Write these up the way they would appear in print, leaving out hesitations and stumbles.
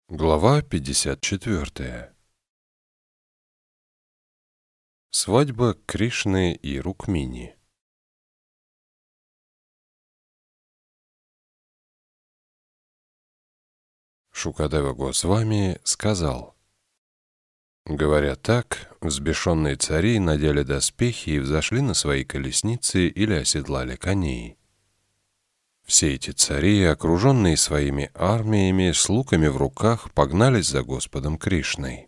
Глава 54. Свадьба Кришны и Рукмини. Шукадева Госвами сказал: говоря так, взбешенные цари надели доспехи и взошли на свои колесницы или оседлали коней. Все эти цари, окруженные своими армиями, с луками в руках, погнались за Господом Кришной.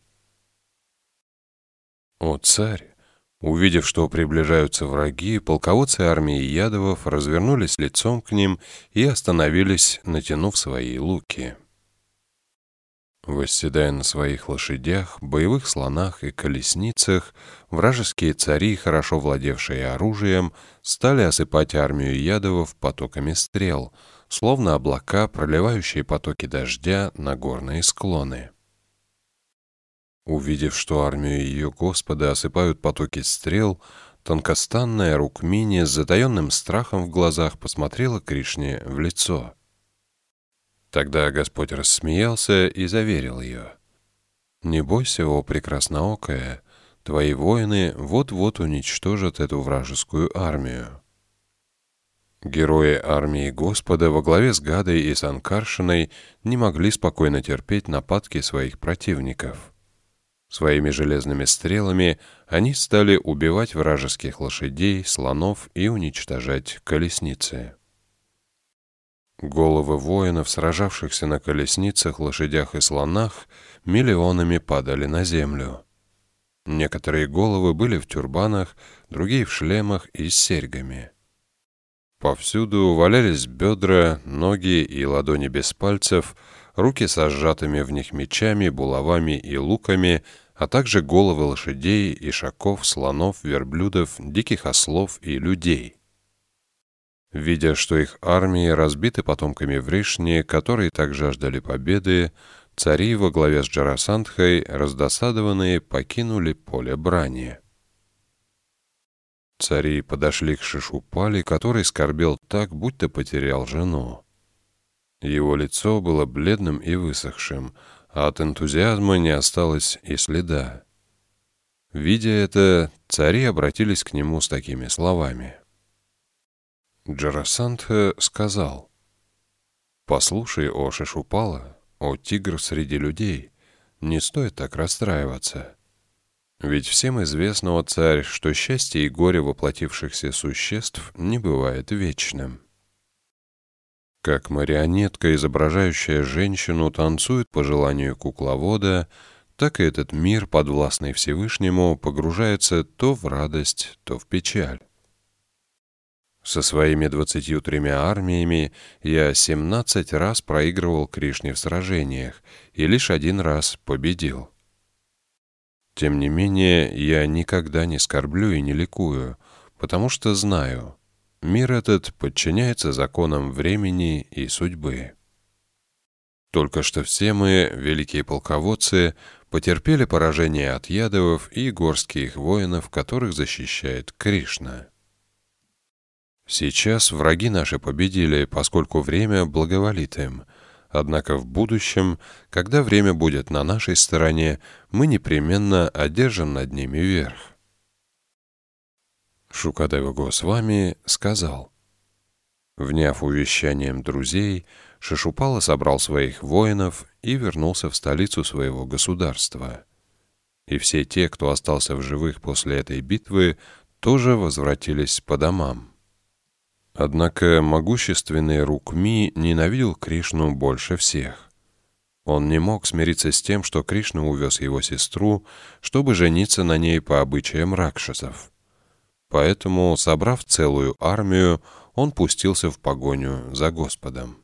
О царь! Увидев, что приближаются враги, полководцы армии Ядовов развернулись лицом к ним и остановились, натянув свои луки. Восседая на своих лошадях, боевых слонах и колесницах, вражеские цари, хорошо владевшие оружием, стали осыпать армию Ядовов потоками стрел, словно облака, проливающие потоки дождя на горные склоны. Увидев, что армию ее Господа осыпают потоки стрел, тонкостанная Рукмини с затаенным страхом в глазах посмотрела Кришне в лицо. Тогда Господь рассмеялся и заверил ее: «Не бойся, о прекрасноокая, твои воины вот-вот уничтожат эту вражескую армию». Герои армии Господа во главе с Гадой и Санкаршиной не могли спокойно терпеть нападки своих противников. Своими железными стрелами они стали убивать вражеских лошадей, слонов и уничтожать колесницы. Головы воинов, сражавшихся на колесницах, лошадях и слонах, миллионами падали на землю. Некоторые головы были в тюрбанах, другие в шлемах и с серьгами. Повсюду валялись бедра, ноги и ладони без пальцев, руки со сжатыми в них мечами, булавами и луками, а также головы лошадей, ишаков, слонов, верблюдов, диких ослов и людей. Видя, что их армии разбиты потомками Вришни, которые так жаждали победы, цари во главе с Джарасандхой, раздосадованные, покинули поле брани. Цари подошли к Шишупали, который скорбел так, будто потерял жену. Его лицо было бледным и высохшим, а от энтузиазма не осталось и следа. Видя это, цари обратились к нему с такими словами. Джарасандха сказал: «Послушай, о Шишупала, о тигр среди людей, не стоит так расстраиваться. Ведь всем известно, о царь, что счастье и горе воплотившихся существ не бывает вечным. Как марионетка, изображающая женщину, танцует по желанию кукловода, так и этот мир, подвластный Всевышнему, погружается то в радость, то в печаль. Со своими 23 армиями я 17 раз проигрывал Кришне в сражениях и лишь один раз победил. Тем не менее, я никогда не скорблю и не ликую, потому что знаю, мир этот подчиняется законам времени и судьбы. Только что все мы, великие полководцы, потерпели поражение от Ядовов и горских воинов, которых защищает Кришна. Сейчас враги наши победили, поскольку время благоволит им. Однако в будущем, когда время будет на нашей стороне, мы непременно одержим над ними верх». Шукадева Госвами сказал: вняв увещанием друзей, Шишупала собрал своих воинов и вернулся в столицу своего государства. И все те, кто остался в живых после этой битвы, тоже возвратились по домам. Однако могущественный Рукми ненавидел Кришну больше всех. Он не мог смириться с тем, что Кришна увез его сестру, чтобы жениться на ней по обычаям ракшасов. Поэтому, собрав целую армию, он пустился в погоню за Господом.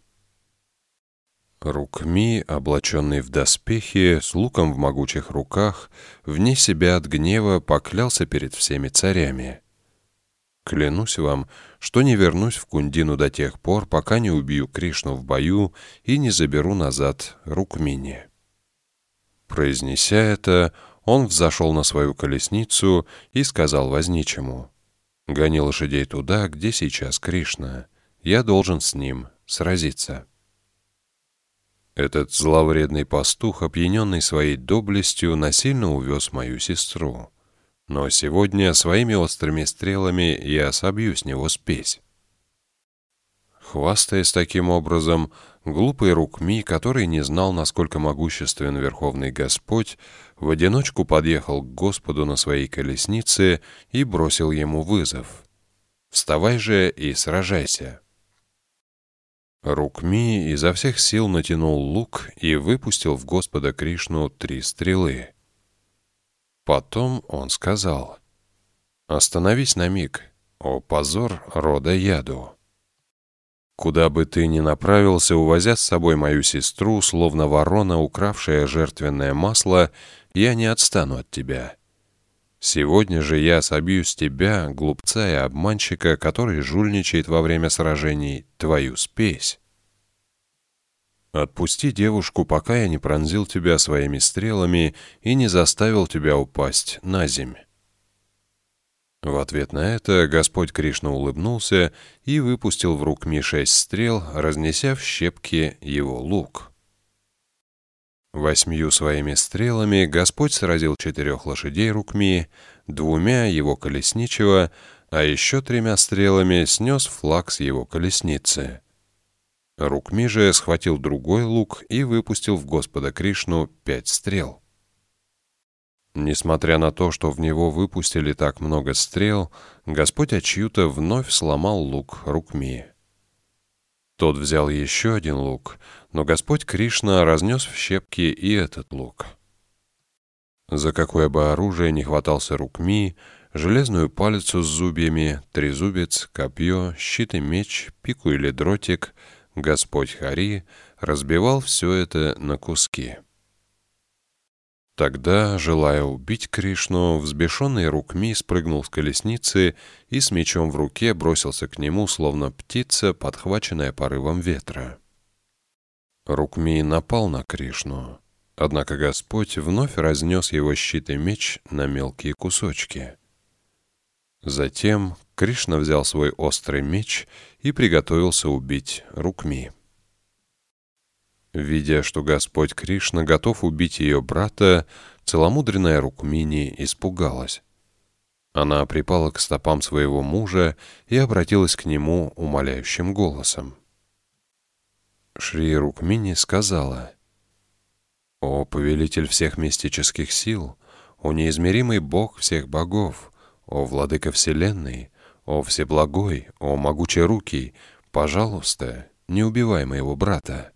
Рукми, облаченный в доспехи, с луком в могучих руках, вне себя от гнева поклялся перед всеми царями: «Клянусь вам, что не вернусь в Кундину до тех пор, пока не убью Кришну в бою и не заберу назад Рукмини». Произнеся это, он взошел на свою колесницу и сказал возничему: «Гони лошадей туда, где сейчас Кришна. Я должен с ним сразиться». Этот зловредный пастух, опьяненный своей доблестью, насильно увез мою сестру. Но сегодня своими острыми стрелами я собью с него спесь». Хвастаясь таким образом, глупый Рукми, который не знал, насколько могуществен Верховный Господь, в одиночку подъехал к Господу на своей колеснице и бросил ему вызов: «Вставай же и сражайся». Рукми изо всех сил натянул лук и выпустил в Господа Кришну 3 стрелы. Потом он сказал: «Остановись на миг, о позор рода Яду! Куда бы ты ни направился, увозя с собой мою сестру, словно ворона, укравшая жертвенное масло, я не отстану от тебя. Сегодня же я собью с тебя, глупца и обманщика, который жульничает во время сражений, твою спесь. Отпусти девушку, пока я не пронзил тебя своими стрелами и не заставил тебя упасть на земь». В ответ на это Господь Кришна улыбнулся и выпустил в Рукми 6 стрел, разнеся в щепки его лук. 8 своими стрелами Господь сразил 4 лошадей Рукми, 2 его колесничего, а еще 3 стрелами снес флаг с его колесницы. Рукми же схватил другой лук и выпустил в Господа Кришну 5 стрел. Несмотря на то, что в него выпустили так много стрел, Господь Ачьюта вновь сломал лук Рукми. Тот взял еще 1 лук, но Господь Кришна разнес в щепки и этот лук. За какое бы оружие ни хватался Рукми, железную палицу с зубьями, трезубец, копье, щит и меч, пику или дротик, Господь Хари разбивал все это на куски. Тогда, желая убить Кришну, взбешенный Рукми спрыгнул с колесницы и с мечом в руке бросился к нему, словно птица, подхваченная порывом ветра. Рукми напал на Кришну, однако Господь вновь разнес его щит и меч на мелкие кусочки. Затем Кришна взял свой острый меч и приготовился убить Рукми. Видя, что Господь Кришна готов убить ее брата, целомудренная Рукмини испугалась. Она припала к стопам своего мужа и обратилась к нему умоляющим голосом. Шри Рукмини сказала: «О повелитель всех мистических сил, о неизмеримый Бог всех богов, о владыка вселенной, о всеблагой, о могучерукий, пожалуйста, не убивай моего брата».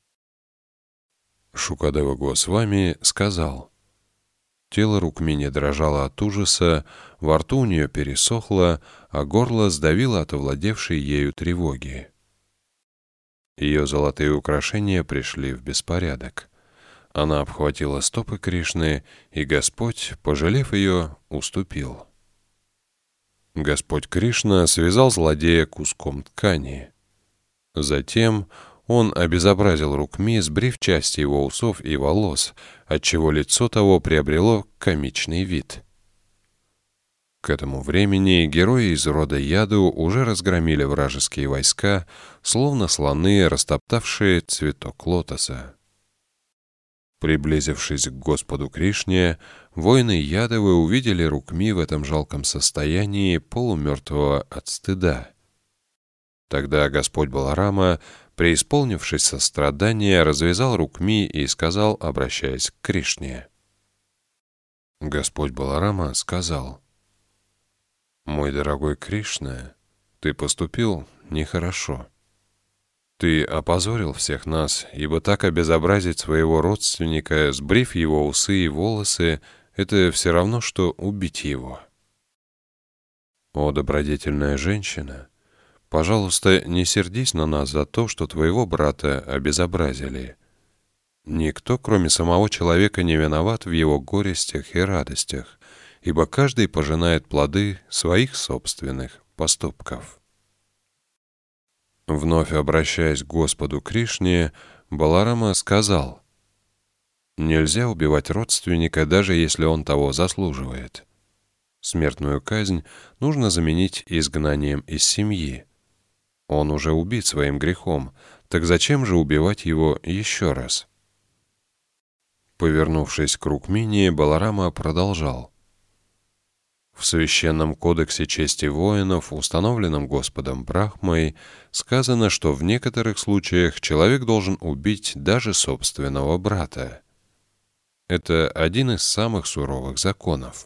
Шукадева Госвами сказал: тело Рукмини дрожало от ужаса, во рту у нее пересохло, а горло сдавило от овладевшей ею тревоги. Ее золотые украшения пришли в беспорядок. Она обхватила стопы Кришны, и Господь, пожалев ее, уступил. Господь Кришна связал злодея куском ткани. Затем он обезобразил Рукми, сбрив части его усов и волос, отчего лицо того приобрело комичный вид. К этому времени герои из рода Яду уже разгромили вражеские войска, словно слоны, растоптавшие цветок лотоса. Приблизившись к Господу Кришне, воины Ядовы увидели Рукми в этом жалком состоянии, полумертвого от стыда. Тогда Господь Баларама, преисполнившись сострадания, развязал Рукми и сказал, обращаясь к Кришне. Господь Баларама сказал: «Мой дорогой Кришна, ты поступил нехорошо. Ты опозорил всех нас, ибо так обезобразить своего родственника, сбрив его усы и волосы, это все равно, что убить его. О, добродетельная женщина, пожалуйста, не сердись на нас за то, что твоего брата обезобразили. Никто, кроме самого человека, не виноват в его горестях и радостях, ибо каждый пожинает плоды своих собственных поступков». Вновь обращаясь к Господу Кришне, Баларама сказал: «Нельзя убивать родственника, даже если он того заслуживает. Смертную казнь нужно заменить изгнанием из семьи. Он уже убит своим грехом, Так зачем же убивать его еще раз? Повернувшись к Рукмини, Баларама продолжал. В Священном кодексе чести воинов, установленном Господом Брахмой, сказано, что в некоторых случаях человек должен убить даже собственного брата. Это один из самых суровых законов.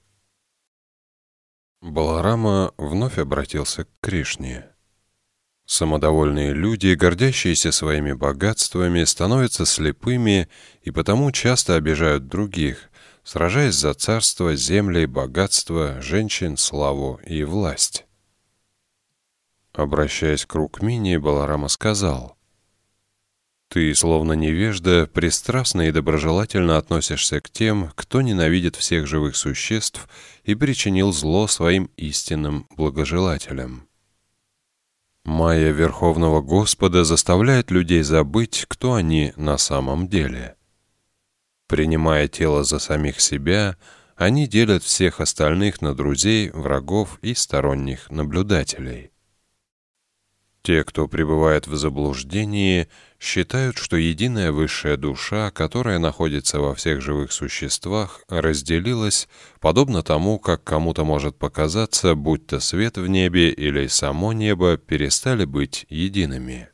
Баларама вновь обратился к Кришне. Самодовольные люди, гордящиеся своими богатствами, становятся слепыми и потому часто обижают других, сражаясь за царство, земли, богатство, женщин, славу и власть. Обращаясь к Рукмини, Баларама сказал: «Ты, словно невежда, пристрастно и доброжелательно относишься к тем, кто ненавидит всех живых существ и причинил зло своим истинным благожелателям. Майя Верховного Господа заставляет людей забыть, кто они на самом деле. Принимая тело за самих себя, они делят всех остальных на друзей, врагов и сторонних наблюдателей. Те, кто пребывает в заблуждении, считают, что единая высшая душа, которая находится во всех живых существах, разделилась, подобно тому, как кому-то может показаться, будь то свет в небе или само небо перестали быть едиными.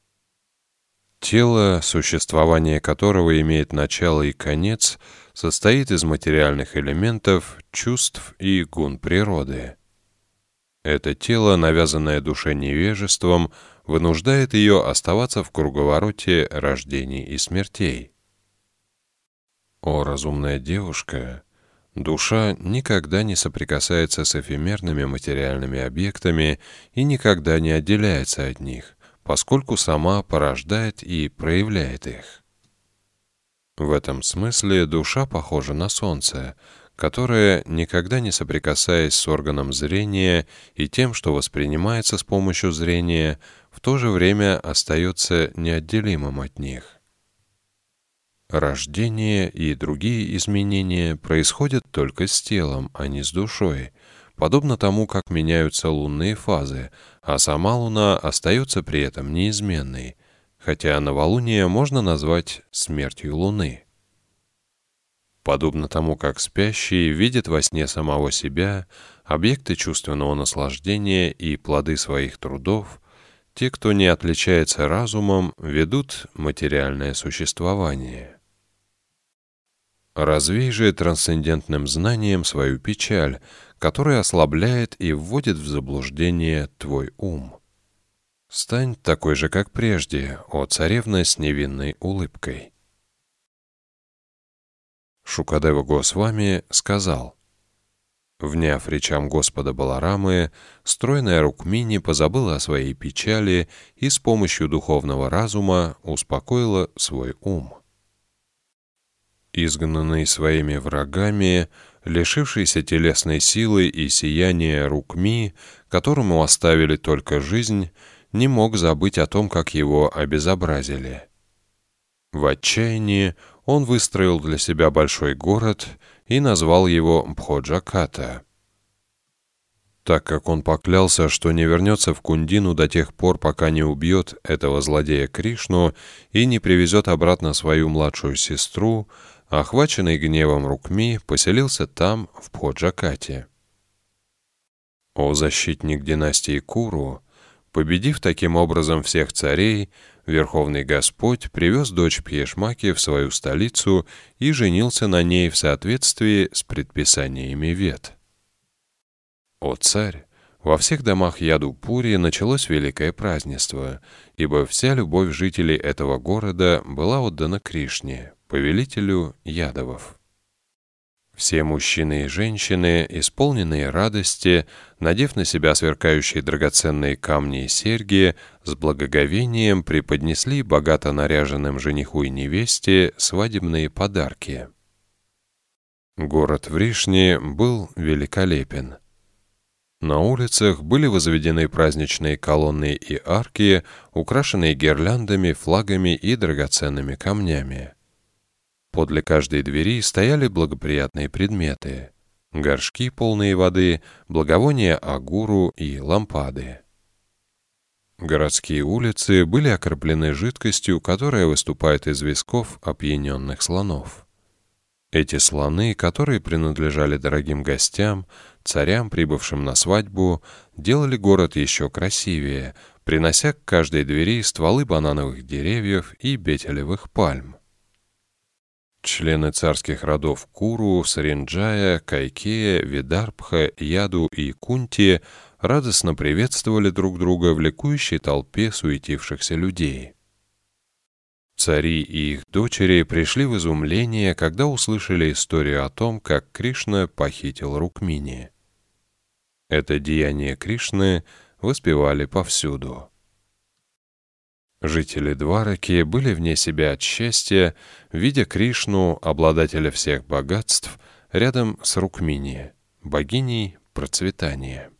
Тело, существование которого имеет начало и конец, состоит из материальных элементов, чувств и гун природы. Это тело, навязанное душе невежеством, вынуждает ее оставаться в круговороте рождений и смертей. О, разумная девушка! Душа никогда не соприкасается с эфемерными материальными объектами и никогда не отделяется от них, поскольку сама порождает и проявляет их. В этом смысле душа похожа на солнце, которое, никогда не соприкасаясь с органом зрения и тем, что воспринимается с помощью зрения, в то же время остается неотделимым от них. Рождение и другие изменения происходят только с телом, а не с душой, подобно тому, как меняются лунные фазы, а сама Луна остается при этом неизменной, хотя новолуние можно назвать смертью Луны. Подобно тому, как спящий видит во сне самого себя, объекты чувственного наслаждения и плоды своих трудов, те, кто не отличается разумом, ведут материальное существование. Развей же трансцендентным знанием свою печаль, которая ослабляет и вводит в заблуждение твой ум. Стань такой же, как прежде, о царевна с невинной улыбкой. Шукадева Госвами сказал: вняв речам Господа Баларамы, стройная Рукмини позабыла о своей печали и с помощью духовного разума успокоила свой ум. Изгнанный своими врагами, лишившийся телесной силы и сияния Рукми, которому оставили только жизнь, не мог забыть о том, как его обезобразили. В отчаянии он выстроил для себя большой город и назвал его Бходжаката. Так как он поклялся, что не вернется в Кундину до тех пор, пока не убьет этого злодея Кришну и не привезет обратно свою младшую сестру, охваченный гневом Рукми поселился там, в Бходжакате. О защитник династии Куру! Победив таким образом всех царей, Верховный Господь привез дочь Пхешмаки в свою столицу и женился на ней в соответствии с предписаниями Вед. О царь! Во всех домах Ядупури началось великое празднество, ибо вся любовь жителей этого города была отдана Кришне, повелителю Ядовов. Все мужчины и женщины, исполненные радости, надев на себя сверкающие драгоценные камни и серьги, с благоговением преподнесли богато наряженным жениху и невесте свадебные подарки. Город Вришни был великолепен. На улицах были возведены праздничные колонны и арки, украшенные гирляндами, флагами и драгоценными камнями. Подле каждой двери стояли благоприятные предметы — горшки, полные воды, благовония агуру и лампады. Городские улицы были окроплены жидкостью, которая выступает из висков опьяненных слонов. Эти слоны, которые принадлежали дорогим гостям, царям, прибывшим на свадьбу, делали город еще красивее, принося к каждой двери стволы банановых деревьев и бетелевых пальм. Члены царских родов Куру, Саринджая, Кайкея, Видарбха, Яду и Кунти радостно приветствовали друг друга в ликующей толпе суетившихся людей. Цари и их дочери пришли в изумление, когда услышали историю о том, как Кришна похитил Рукмини. Это деяние Кришны воспевали повсюду. Жители Двараки были вне себя от счастья, видя Кришну, обладателя всех богатств, рядом с Рукмини, богиней процветания.